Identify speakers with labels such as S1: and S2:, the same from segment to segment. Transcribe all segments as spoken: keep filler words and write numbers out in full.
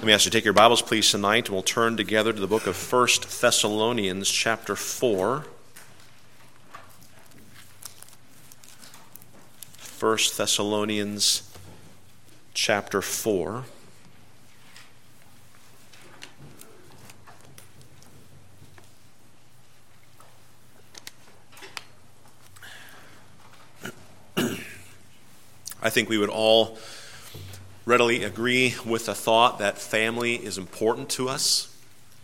S1: Let me ask you to take your Bibles, please, tonight, and we'll turn together to the book of First Thessalonians, chapter four. First Thessalonians, chapter four. I think we would all readily agree with the thought that family is important to us.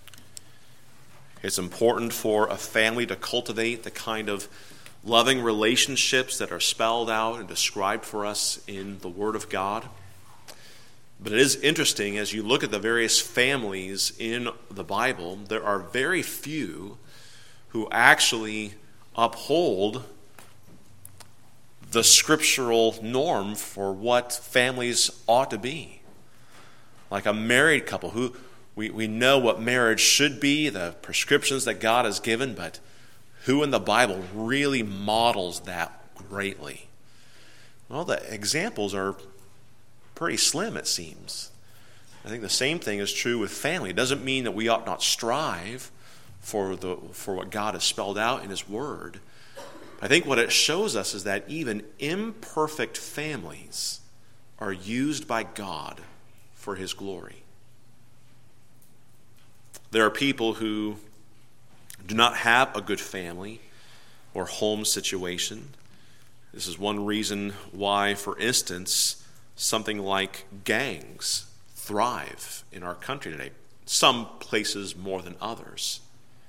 S1: It's important for a family to cultivate the kind of loving relationships that are spelled out and described for us in the Word of God. But it is interesting, as you look at the various families in the Bible, there are very few who actually uphold the scriptural norm for what families ought to be. Like a married couple who we, we know what marriage should be, the prescriptions that God has given, but who in the Bible really models that greatly? Well, the examples are pretty slim, it seems. I think the same thing is true with family. It doesn't mean that we ought not strive for the for what God has spelled out in His Word. I think what it shows us is that even imperfect families are used by God for His glory. There are people who do not have a good family or home situation. This is one reason why, for instance, something like gangs thrive in our country today. Some places more than others.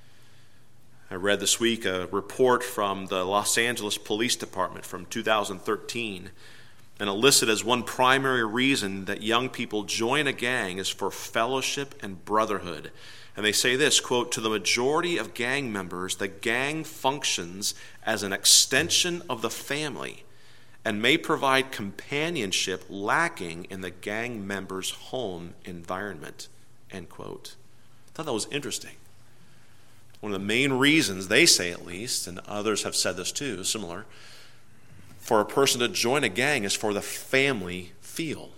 S1: I read this week a report from the Los Angeles Police Department from two thousand thirteen, and it listed as one primary reason that young people join a gang is for fellowship and brotherhood. And they say this, quote, "To the majority of gang members, the gang functions as an extension of the family and may provide companionship lacking in the gang member's home environment," end quote. I thought that was interesting. One of the main reasons, they say at least, and others have said this too, similar, for a person to join a gang is for the family feel.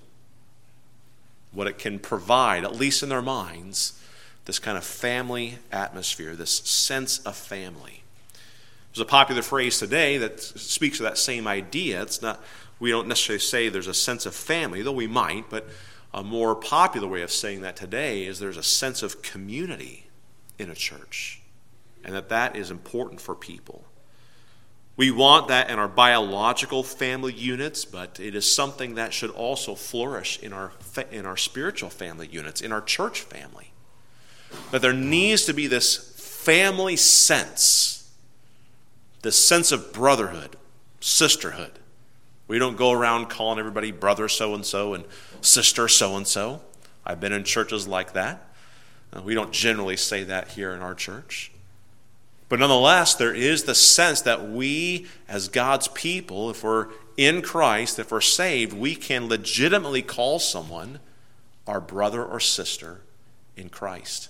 S1: What it can provide, at least in their minds, this kind of family atmosphere, this sense of family. There's a popular phrase today that speaks to that same idea. It's not, we don't necessarily say there's a sense of family, though we might, but a more popular way of saying that today is there's a sense of community in a church. And that that is important for people. We want that in our biological family units, but it is something that should also flourish in our in our spiritual family units, in our church family. That there needs to be this family sense, this sense of brotherhood, sisterhood. We don't go around calling everybody brother so-and-so and sister so-and-so. I've been in churches like that. We don't generally say that here in our church. But nonetheless, there is the sense that we, as God's people, if we're in Christ, if we're saved, we can legitimately call someone our brother or sister in Christ.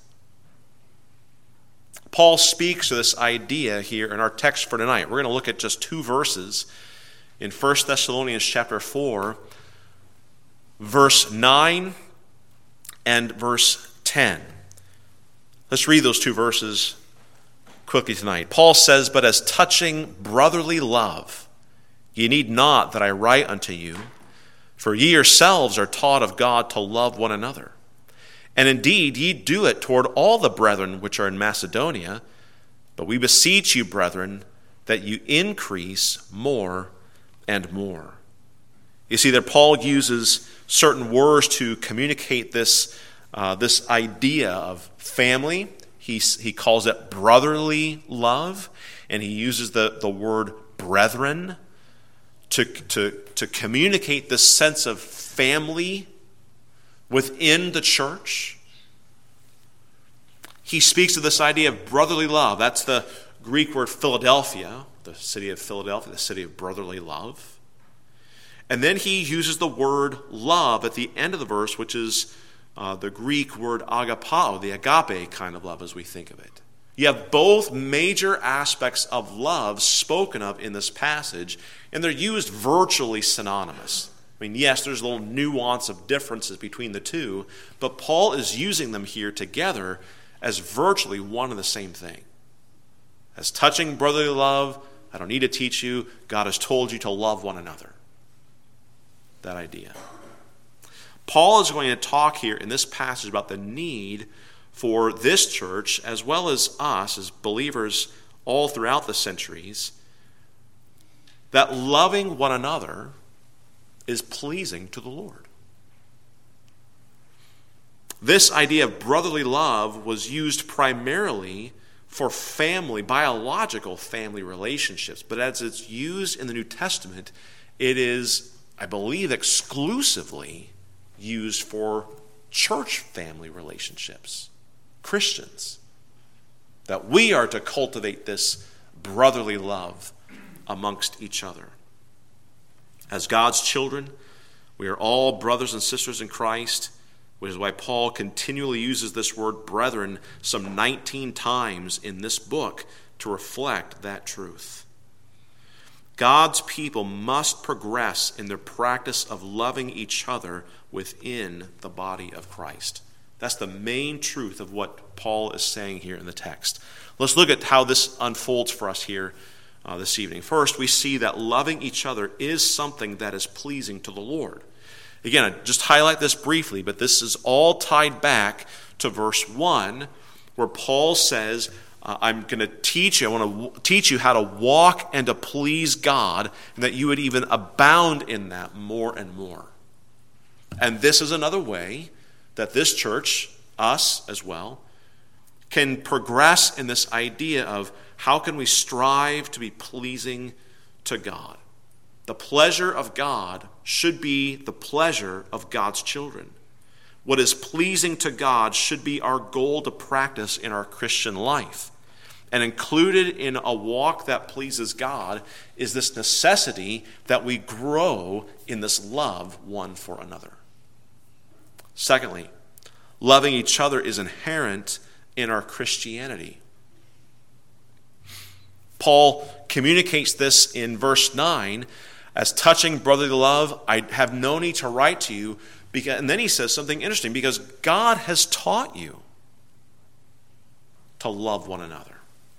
S1: Paul speaks to this idea here in our text for tonight. We're going to look at just two verses in First Thessalonians chapter four, verse nine and verse ten. Let's read those two verses quickly tonight. Paul says, "But as touching brotherly love, ye need not that I write unto you, for ye yourselves are taught of God to love one another. And indeed ye do it toward all the brethren which are in Macedonia, but we beseech you, brethren, that you increase more and more." You see that Paul uses certain words to communicate this, uh, this idea of family. He, he calls it brotherly love, and he uses the, the word brethren to, to, to communicate this sense of family within the church. He speaks of this idea of brotherly love. That's the Greek word Philadelphia, the city of Philadelphia, the city of brotherly love. And then he uses the word love at the end of the verse, which is Uh, the Greek word agapao, the agape kind of love as we think of it. You have both major aspects of love spoken of in this passage, and they're used virtually synonymous. I mean, yes, there's a little nuance of differences between the two, but Paul is using them here together as virtually one and the same thing. As touching brotherly love, I don't need to teach you, God has told you to love one another. That idea. Paul is going to talk here in this passage about the need for this church, as well as us as believers all throughout the centuries, that loving one another is pleasing to the Lord. This idea of brotherly love was used primarily for family, biological family relationships. But as it's used in the New Testament, it is, I believe, exclusively used for church family relationships, Christians. That we are to cultivate this brotherly love amongst each other. As God's children, we are all brothers and sisters in Christ, which is why Paul continually uses this word brethren some nineteen times in this book to reflect that truth. God's people must progress in their practice of loving each other within the body of Christ. That's the main truth of what Paul is saying here in the text. Let's look at how this unfolds for us here uh, this evening. First, we see that loving each other is something that is pleasing to the Lord. Again, I just highlight this briefly, but this is all tied back to verse one, where Paul says, uh, I'm going to teach you, I want to w- teach you how to walk and to please God, and that you would even abound in that more and more. And this is another way that this church, us as well, can progress in this idea of how can we strive to be pleasing to God. The pleasure of God should be the pleasure of God's children. What is pleasing to God should be our goal to practice in our Christian life. And included in a walk that pleases God is this necessity that we grow in this love one for another. Secondly, loving each other is inherent in our Christianity. Paul communicates this in verse nine as touching brotherly love. I have no need to write to you. Because, and then he says something interesting, because God has taught you to love one another.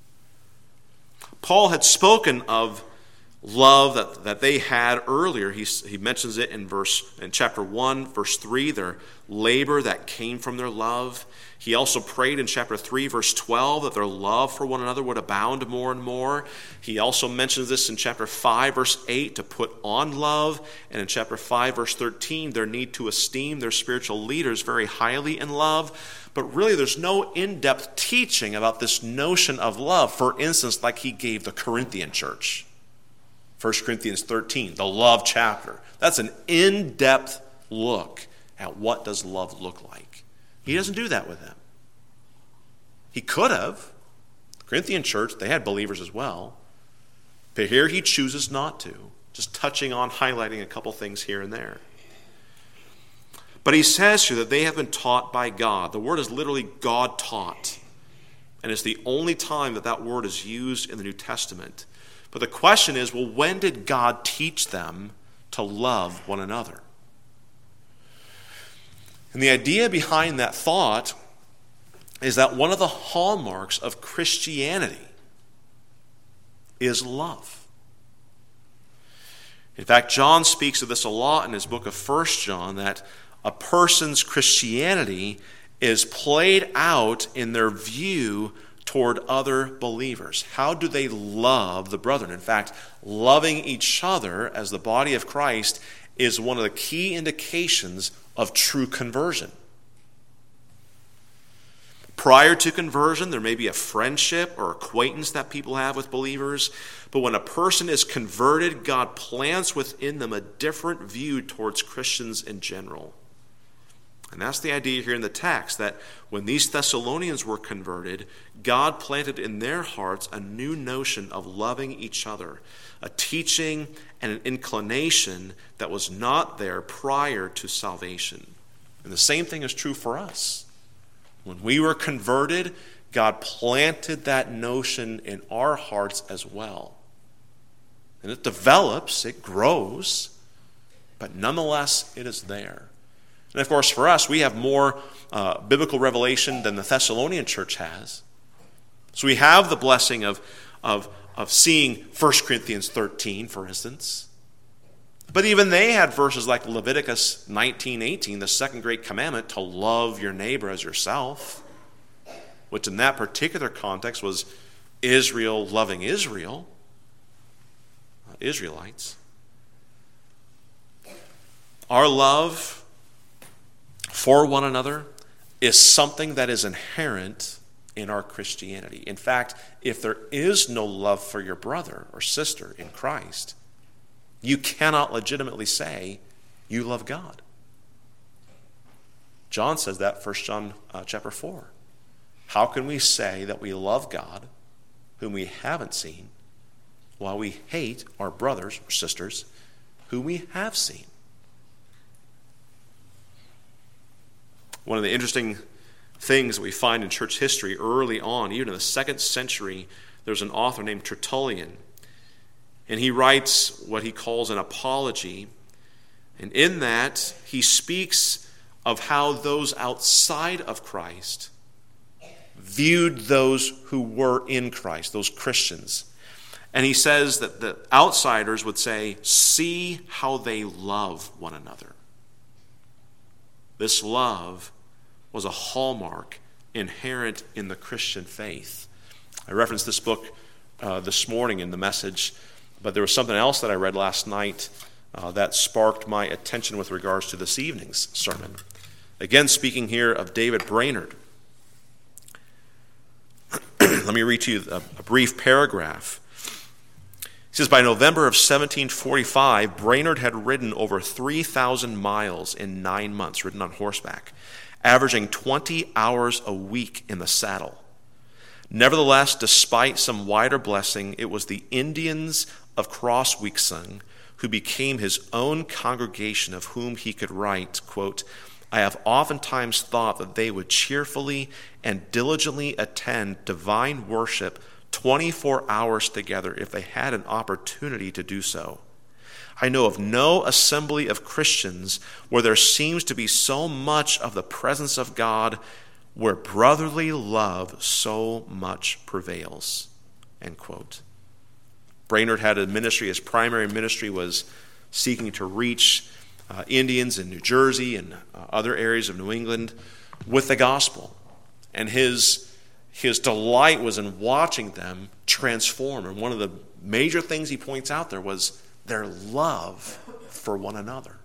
S1: Paul had spoken of love that, that they had earlier. He, he mentions it in verse in chapter one, verse three, their labor that came from their love. He also prayed in chapter three, verse twelve, that their love for one another would abound more and more. He also mentions this in chapter five, verse eight, to put on love. And in chapter five, verse thirteen, their need to esteem their spiritual leaders very highly in love. But really, there's no in-depth teaching about this notion of love, for instance, like he gave the Corinthian church. First Corinthians thirteen, the love chapter. That's an in-depth look at what does love look like. He doesn't do that with them. He could have. The Corinthian church, they had believers as well. But here he chooses not to. Just touching on, highlighting a couple things here and there. But he says here that they have been taught by God. The word is literally God taught. And it's the only time that that word is used in the New Testament. But the question is, well, when did God teach them to love one another? And the idea behind that thought is that one of the hallmarks of Christianity is love. In fact, John speaks of this a lot in his book of First John, that a person's Christianity is played out in their view toward other believers. How do they love the brethren? In fact, loving each other as the body of Christ is one of the key indications of true conversion. Prior to conversion, there may be a friendship or acquaintance that people have with believers, but when a person is converted, God plants within them a different view towards Christians in general. And that's the idea here in the text, that when these Thessalonians were converted, God planted in their hearts a new notion of loving each other, a teaching and an inclination that was not there prior to salvation. And the same thing is true for us. When we were converted, God planted that notion in our hearts as well. And it develops, it grows, but nonetheless, it is there. And of course, for us, we have more uh, biblical revelation than the Thessalonian church has. So we have the blessing of, of, of seeing First Corinthians thirteen, for instance. But even they had verses like Leviticus nineteen eighteen, the second great commandment, to love your neighbor as yourself, which in that particular context was Israel loving Israel, uh, Israelites. Our love for one another is something that is inherent in our Christianity. In fact, if there is no love for your brother or sister in Christ, you cannot legitimately say you love God. John says that, First John uh, chapter four. How can we say that we love God, whom we haven't seen, while we hate our brothers or sisters, who we have seen? One of the interesting things that we find in church history early on, even in the second century, there's an author named Tertullian. And he writes what he calls an apology. And in that, he speaks of how those outside of Christ viewed those who were in Christ, those Christians. And he says that the outsiders would say, see how they love one another. This love was a hallmark inherent in the Christian faith. I referenced this book uh, this morning in the message, but there was something else that I read last night uh, that sparked my attention with regards to this evening's sermon. Again, speaking here of David Brainerd. Let me read to you a, a brief paragraph. He says, by November of seventeen forty-five, Brainerd had ridden over three thousand miles in nine months, ridden on horseback, averaging twenty hours a week in the saddle. Nevertheless, despite some wider blessing, it was the Indians of Crossweeksung who became his own congregation, of whom he could write, quote, I have oftentimes thought that they would cheerfully and diligently attend divine worship twenty-four hours together if they had an opportunity to do so. I know of no assembly of Christians where there seems to be so much of the presence of God, where brotherly love so much prevails. End quote. Brainerd had a ministry. His primary ministry was seeking to reach uh, Indians in New Jersey and uh, other areas of New England with the gospel. And his, his delight was in watching them transform. And one of the major things he points out there was their love for one another.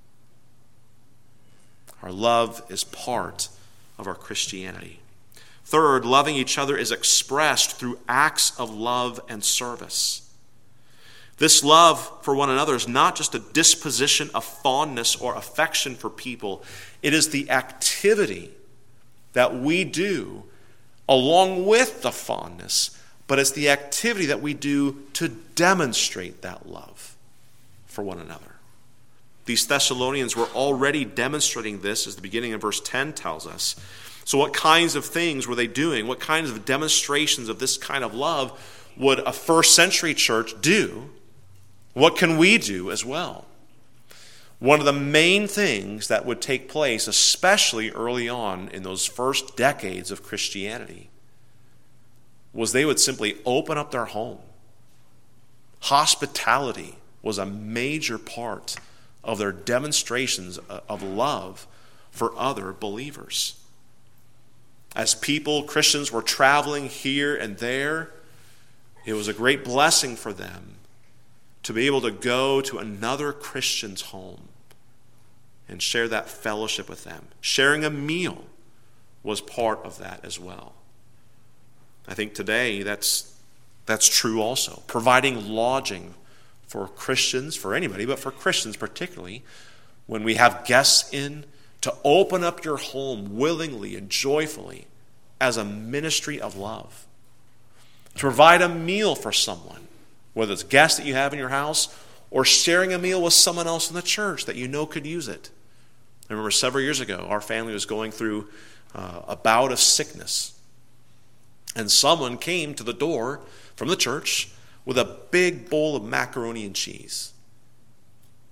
S1: Our love is part of our Christianity. Third, loving each other is expressed through acts of love and service. This love for one another is not just a disposition of fondness or affection for people. It is the activity that we do along with the fondness, but it's the activity that we do to demonstrate that love for one another. These Thessalonians were already demonstrating this, as the beginning of verse ten tells us. So what kinds of things were they doing? What kinds of demonstrations of this kind of love would a first century church do? What can we do as well? One of the main things that would take place, especially early on in those first decades of Christianity, was they would simply open up their home. Hospitality was a major part of their demonstrations of love for other believers. As people, Christians, were traveling here and there, it was a great blessing for them to be able to go to another Christian's home and share that fellowship with them. Sharing a meal was part of that as well. I think today that's, that's true also. Providing lodging for Christians, for anybody, but for Christians particularly, when we have guests in, to open up your home willingly and joyfully as a ministry of love. To provide a meal for someone, whether it's guests that you have in your house or sharing a meal with someone else in the church that you know could use it. I remember several years ago, our family was going through uh, a bout of sickness. And someone came to the door from the church with a big bowl of macaroni and cheese.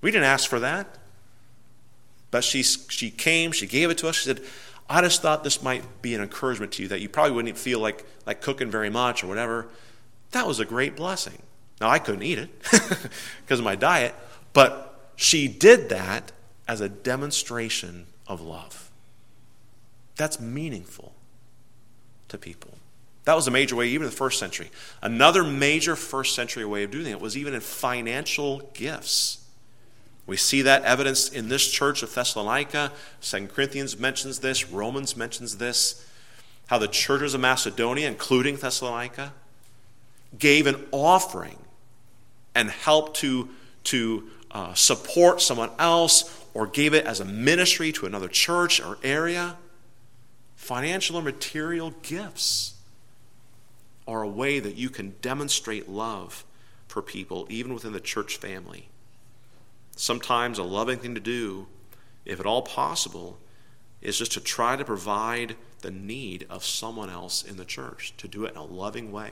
S1: We didn't ask for that. But she, she came, she gave it to us. She said, I just thought this might be an encouragement to you, that you probably wouldn't feel like, like cooking very much or whatever. That was a great blessing. Now, I couldn't eat it because of my diet, but she did that as a demonstration of love. That's meaningful to people. That was a major way, even in the first century. Another major first century way of doing it was even in financial gifts. We see that evidenced in this church of Thessalonica. Second Corinthians mentions this. Romans mentions this. How the churches of Macedonia, including Thessalonica, gave an offering and helped to, to uh, support someone else, or gave it as a ministry to another church or area. Financial or material gifts are a way that you can demonstrate love for people, even within the church family. Sometimes a loving thing to do, if at all possible, is just to try to provide the need of someone else in the church, to do it in a loving way.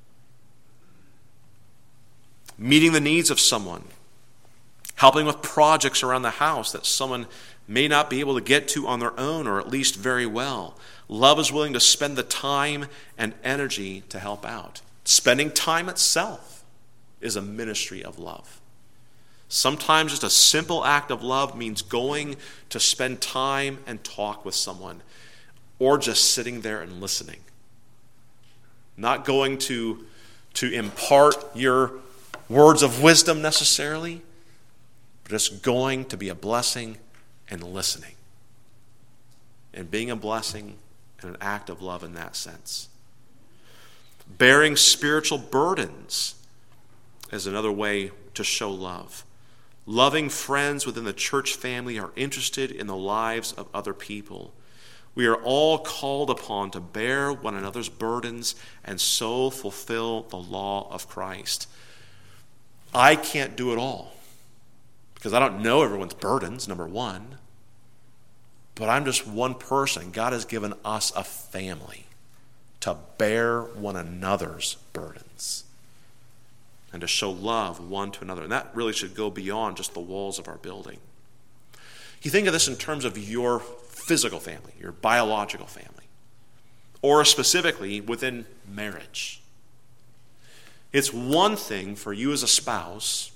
S1: Meeting the needs of someone, helping with projects around the house that someone may not be able to get to on their own, or at least very well. Love is willing to spend the time and energy to help out. Spending time itself is a ministry of love. Sometimes just a simple act of love means going to spend time and talk with someone, or just sitting there and listening. Not going to, to impart your words of wisdom necessarily, but just going to be a blessing and listening. And being a blessing and an act of love in that sense. Bearing spiritual burdens is another way to show love. Loving friends within the church family are interested in the lives of other people. We are all called upon to bear one another's burdens and so fulfill the law of Christ. I can't do it all because I don't know everyone's burdens, number one. But I'm just one person. God has given us a family to bear one another's burdens and to show love one to another. And that really should go beyond just the walls of our building. You think of this in terms of your physical family, your biological family, or specifically within marriage. It's one thing for you as a spouse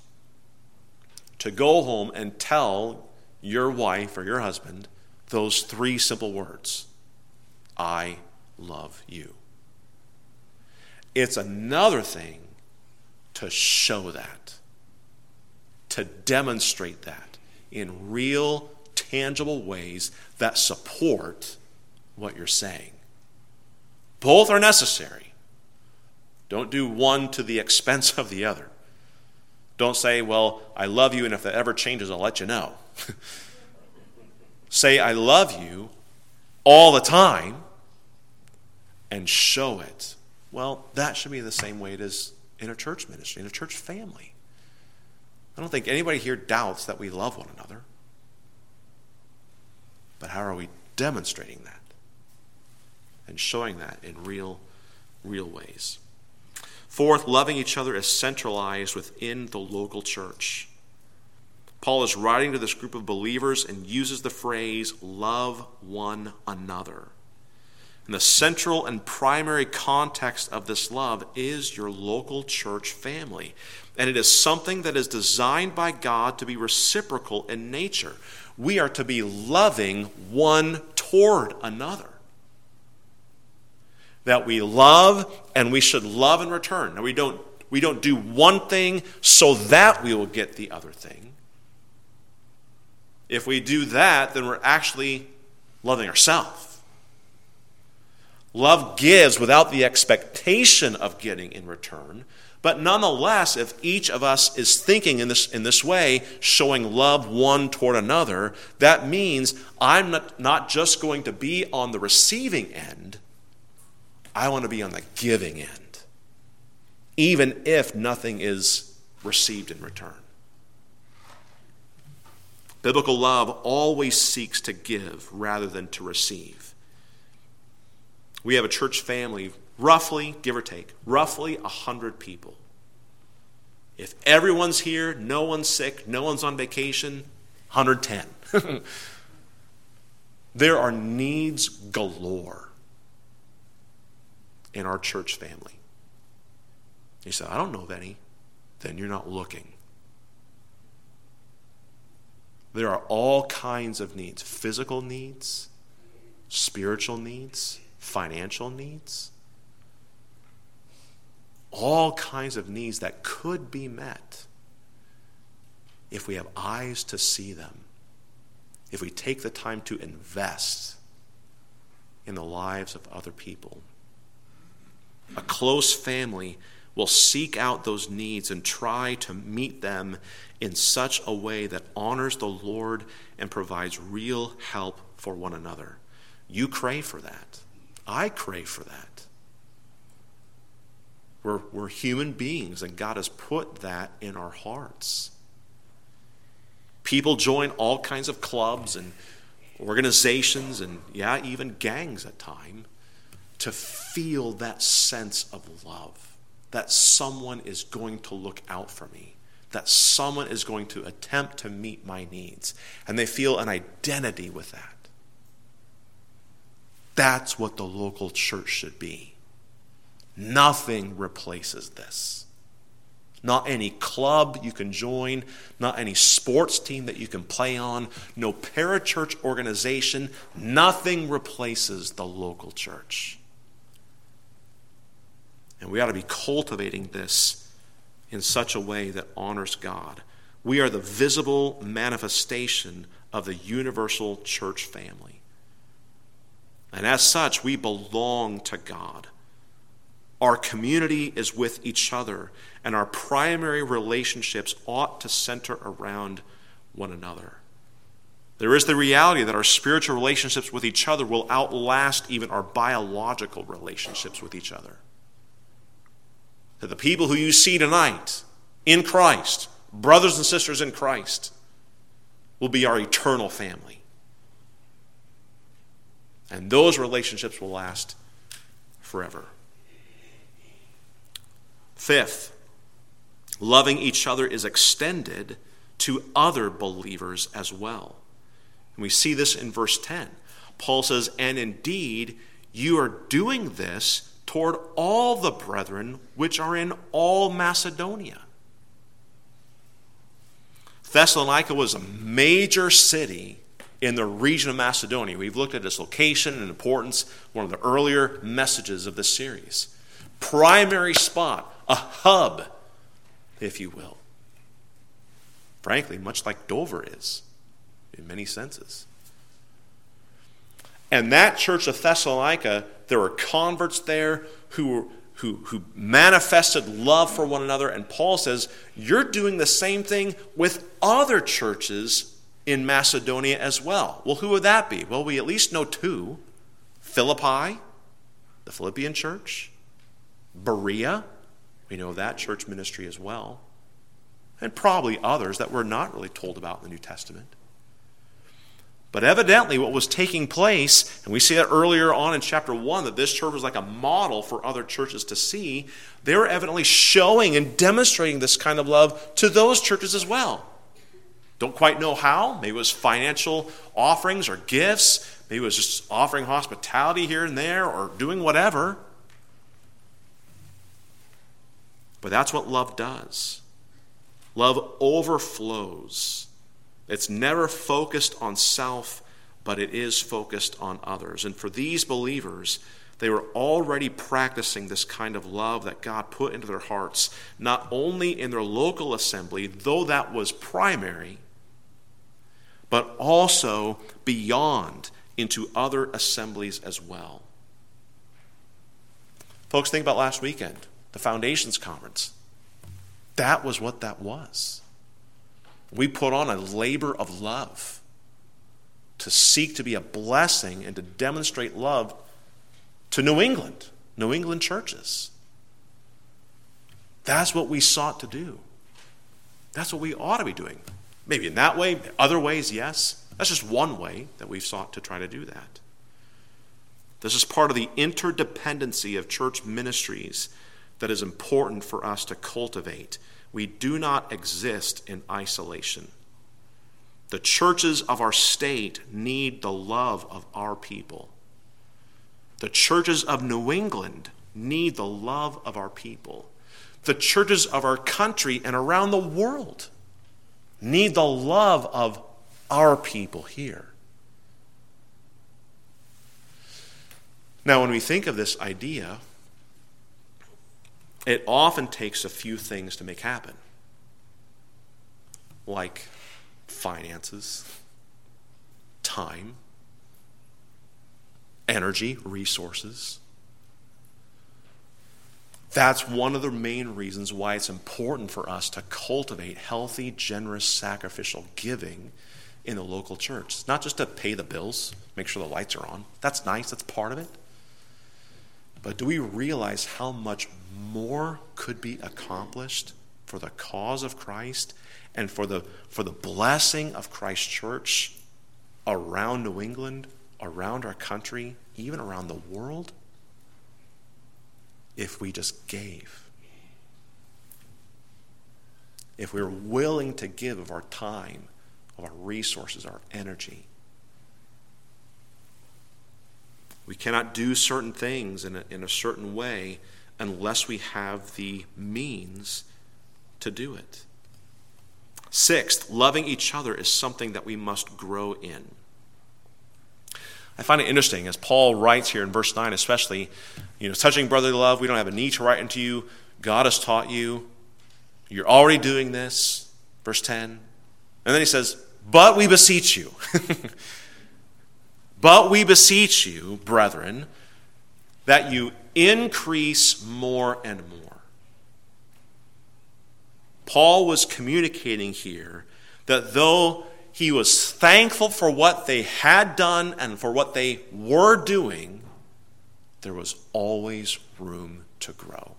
S1: to go home and tell your wife or your husband those three simple words: I love you. It's another thing to show that, to demonstrate that in real, tangible ways that support what you're saying. Both are necessary. Don't do one to the expense of the other. Don't say, well, I love you, and if that ever changes, I'll let you know. Say, I love you all the time, and show it. Well, that should be the same way it is in a church ministry, in a church family. I don't think anybody here doubts that we love one another. But how are we demonstrating that and showing that in real, real ways? Fourth, loving each other is centralized within the local church. Paul is writing to this group of believers and uses the phrase, love one another. And the central and primary context of this love is your local church family. And it is something that is designed by God to be reciprocal in nature. We are to be loving one toward another. That we love and we should love in return. Now we don't, we don't do one thing so that we will get the other thing. If we do that, then we're actually loving ourselves. Love gives without the expectation of getting in return. But nonetheless, if each of us is thinking in this, in this way, showing love one toward another, that means I'm not, not just going to be on the receiving end, I want to be on the giving end, even if nothing is received in return. Biblical love always seeks to give rather than to receive. We have a church family, roughly, give or take, roughly one hundred people. If everyone's here, no one's sick, no one's on vacation, one hundred ten. There are needs galore in our church family. You say, I don't know of any. Then you're not looking. There are all kinds of needs. Physical needs, spiritual needs, financial needs. All kinds of needs that could be met if we have eyes to see them. If we take the time to invest in the lives of other people. A close family will seek out those needs and try to meet them in such a way that honors the Lord and provides real help for one another. You crave for that. I crave for that. We're, we're human beings, and God has put that in our hearts. People join all kinds of clubs and organizations and, yeah, even gangs at times to feel that sense of love, that someone is going to look out for me, that someone is going to attempt to meet my needs. And they feel an identity with that. That's what the local church should be. Nothing replaces this. Not any club you can join, not any sports team that you can play on, no parachurch organization. Nothing replaces the local church. And we ought to be cultivating this in such a way that honors God. We are the visible manifestation of the universal church family. And as such, we belong to God. Our community is with each other, and our primary relationships ought to center around one another. There is the reality that our spiritual relationships with each other will outlast even our biological relationships with each other. That the people who you see tonight in Christ, brothers and sisters in Christ, will be our eternal family. And those relationships will last forever. Fifth, loving each other is extended to other believers as well. And we see this in verse ten. Paul says, and indeed, you are doing this toward all the brethren which are in all Macedonia. Thessalonica was a major city in the region of Macedonia. We've looked at its location and importance, one of the earlier messages of this series. Primary spot, a hub, if you will. Frankly, much like Dover is, in many senses. And that church of Thessalonica, there were converts there who, who, who manifested love for one another. And Paul says, you're doing the same thing with other churches in Macedonia as well. Well, who would that be? Well, we at least know two. Philippi, the Philippian church. Berea, we know that church ministry as well. And probably others that we're not really told about in the New Testament. But evidently what was taking place, and we see that earlier on in chapter one, that this church was like a model for other churches to see. They were evidently showing and demonstrating this kind of love to those churches as well. Don't quite know how. Maybe it was financial offerings or gifts. Maybe it was just offering hospitality here and there or doing whatever. But that's what love does. Love overflows. It's never focused on self, but it is focused on others. And for these believers, they were already practicing this kind of love that God put into their hearts, not only in their local assembly, though that was primary, but also beyond into other assemblies as well. Folks, think about last weekend, the Foundations Conference. That was what that was. We put on a labor of love to seek to be a blessing and to demonstrate love to New England, New England churches. That's what we sought to do. That's what we ought to be doing. Maybe in that way, other ways, yes. That's just one way that we've sought to try to do that. This is part of the interdependency of church ministries that is important for us to cultivate. We do not exist in isolation. The churches of our state need the love of our people. The churches of New England need the love of our people. The churches of our country and around the world need the love of our people here. Now, when we think of this idea, it often takes a few things to make happen, like finances, time, energy, resources. That's one of the main reasons why it's important for us to cultivate healthy, generous, sacrificial giving in the local church. It's not just to pay the bills, make sure the lights are on. That's nice, that's part of it. But do we realize how much more could be accomplished for the cause of Christ and for the, for the blessing of Christ's church around New England, around our country, even around the world, if we just gave? If we were willing to give of our time, of our resources, our energy. We cannot do certain things in a, in a certain way unless we have the means to do it. Sixth, loving each other is something that we must grow in. I find it interesting, as Paul writes here in verse nine especially, you know, touching brotherly love, we don't have a need to write unto you. God has taught you. You're already doing this. Verse ten. And then he says, but we beseech you. But we beseech you, brethren, that you increase more and more. Paul was communicating here that though he was thankful for what they had done and for what they were doing, there was always room to grow.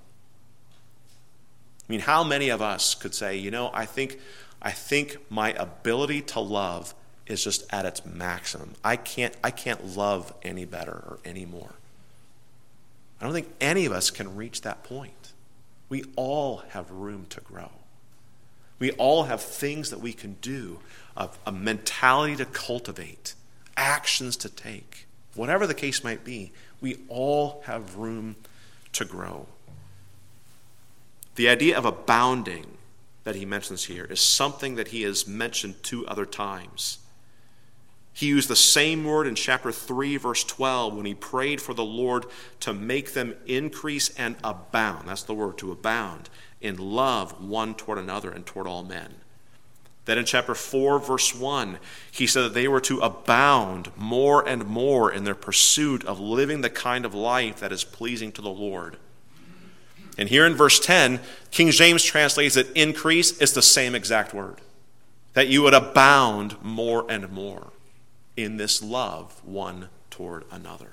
S1: I mean, how many of us could say, you know, I think, I think my ability to love is just at its maximum. I can't, I can't love any better or any more. I don't think any of us can reach that point. We all have room to grow. We all have things that we can do, a, a mentality to cultivate, actions to take. Whatever the case might be, we all have room to grow. The idea of abounding that he mentions here is something that he has mentioned two other times. He used the same word in chapter three, verse twelve, when he prayed for the Lord to make them increase and abound. That's the word, to abound, in love one toward another and toward all men. Then in chapter four, verse one, he said that they were to abound more and more in their pursuit of living the kind of life that is pleasing to the Lord. And here in verse ten, King James translates that increase is the same exact word. That you would abound more and more in this love one toward another.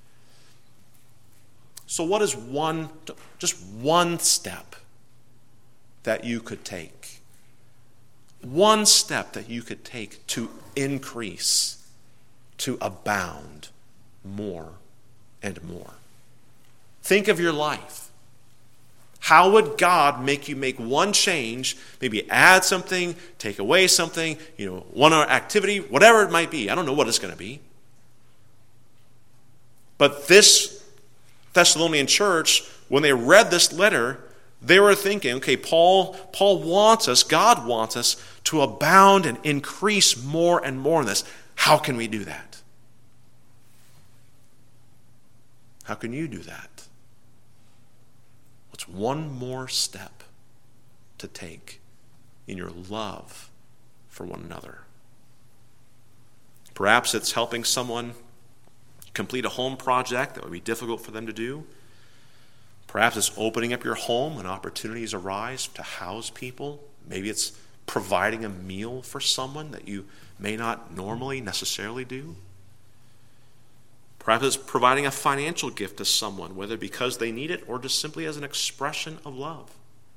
S1: So what is one, just one step that you could take? One step that you could take to increase, to abound more and more. Think of your life. How would God make you make one change, maybe add something, take away something, you know, one activity, whatever it might be. I don't know what it's going to be. But this Thessalonian church, when they read this letter, they were thinking, okay, Paul, Paul wants us, God wants us to abound and increase more and more in this. How can we do that? How can you do that? What's one more step to take in your love for one another? Perhaps it's helping someone complete a home project that would be difficult for them to do. Perhaps it's opening up your home when opportunities arise to house people. Maybe it's providing a meal for someone that you may not normally necessarily do. Perhaps it's providing a financial gift to someone, whether because they need it or just simply as an expression of love.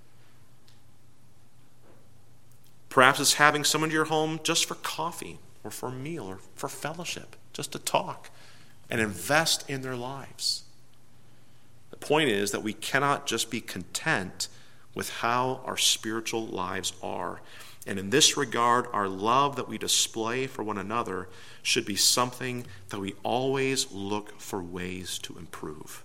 S1: Perhaps it's having someone to your home just for coffee or for a meal or for fellowship, just to talk and invest in their lives. The point is that we cannot just be content with how our spiritual lives are. And in this regard, our love that we display for one another should be something that we always look for ways to improve.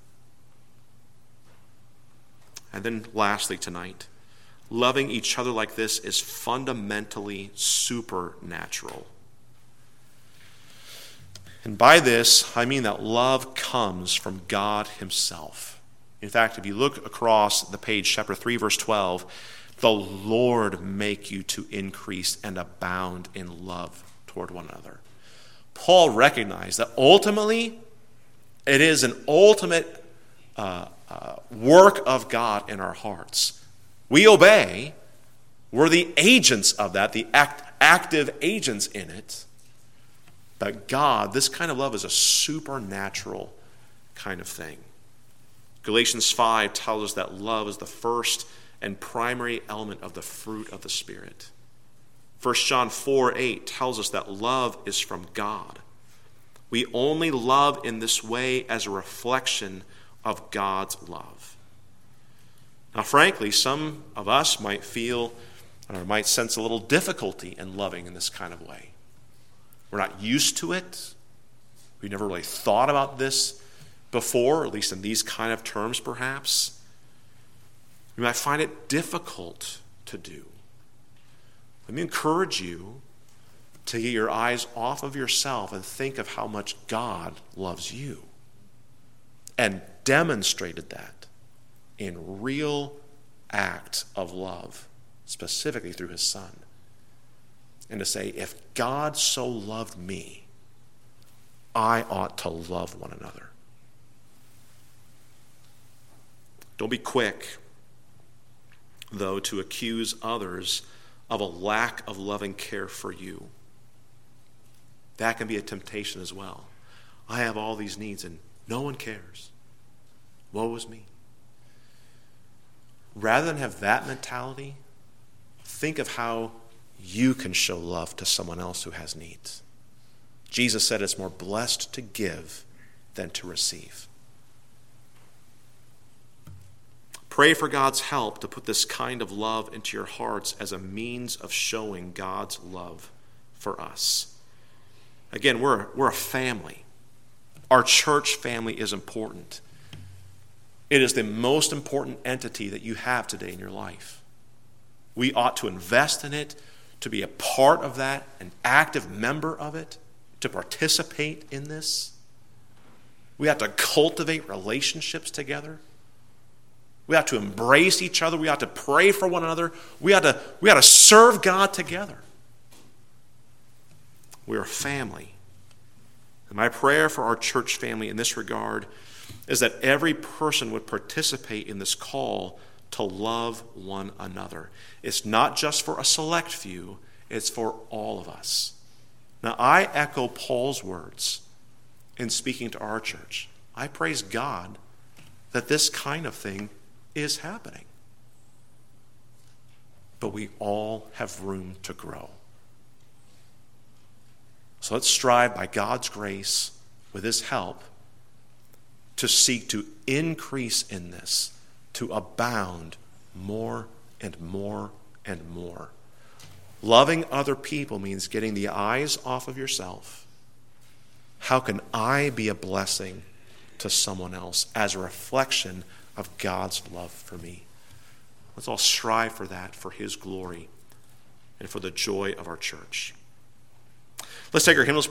S1: And then lastly tonight, loving each other like this is fundamentally supernatural. And by this, I mean that love comes from God himself. In fact, if you look across the page, chapter three, verse twelve, the Lord make you to increase and abound in love toward one another. Paul recognized that ultimately, it is an ultimate uh, uh, work of God in our hearts. We obey. We're the agents of that, the act, active agents in it. But God, this kind of love is a supernatural kind of thing. Galatians five tells us that love is the first and primary element of the fruit of the Spirit. First John four eight tells us that love is from God. We only love in this way as a reflection of God's love. Now, frankly, some of us might feel or might sense a little difficulty in loving in this kind of way. We're not used to it. We've never really thought about this before, or at least in these kind of terms, perhaps. We might find it difficult to do. Let me encourage you to get your eyes off of yourself and think of how much God loves you and demonstrated that in real acts of love, specifically through his Son. And to say, if God so loved me, I ought to love one another. Don't be quick, though, to accuse others of a lack of loving care for you. That can be a temptation as well. I have all these needs and no one cares. Woe is me. Rather than have that mentality, think of how you can show love to someone else who has needs. Jesus said it's more blessed to give than to receive. Pray for God's help to put this kind of love into your hearts as a means of showing God's love for us. Again, we're, we're a family. Our church family is important. It is the most important entity that you have today in your life. We ought to invest in it, to be a part of that, an active member of it, to participate in this. We have to cultivate relationships together. We have to embrace each other. We have to pray for one another. We have to, we have to serve God together. We're a family. And my prayer for our church family in this regard is that every person would participate in this call to love one another. It's not just for a select few, it's for all of us. Now, I echo Paul's words in speaking to our church. I praise God that this kind of thing is happening. But we all have room to grow. So let's strive by God's grace, with his help, to seek to increase in this, to abound more and more and more. Loving other people means getting the eyes off of yourself. How can I be a blessing to someone else as a reflection of God's love for me? Let's all strive for that, for his glory and for the joy of our church. Let's take our hymnals.